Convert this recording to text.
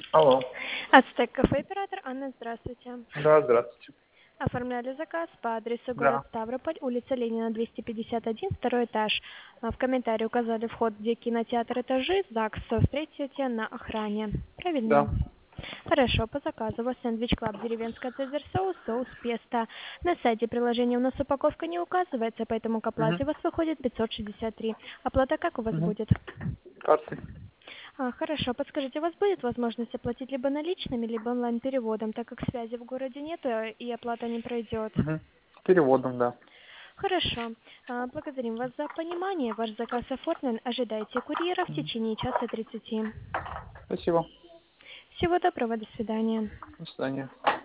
Алло. Ацтек кафе оператор Анна, здравствуйте. Да, здравствуйте. Оформляли заказ по адресу город Да. Ставрополь, улица Ленина, 251, второй этаж. В комментарии указали вход, где кинотеатр этажи, ЗАГС. Встретите на охране. Правильно? Да. Хорошо, по заказу у вас сэндвич клаб, деревенская цезарь соус, соус песто. На сайте приложения у нас упаковка не указывается, поэтому к Угу. оплате у вас выходит 563. Оплата как у вас Угу. будет? Карты. Хорошо, подскажите, у вас будет возможность оплатить либо наличными, либо онлайн-переводом, так как связи в городе нет и оплата не пройдет? Угу. Переводом, да. Хорошо, благодарим вас за понимание. Ваш заказ оформлен. Ожидайте курьера в Мгм. течение часа 30. Спасибо. Всего доброго, до свидания. До свидания.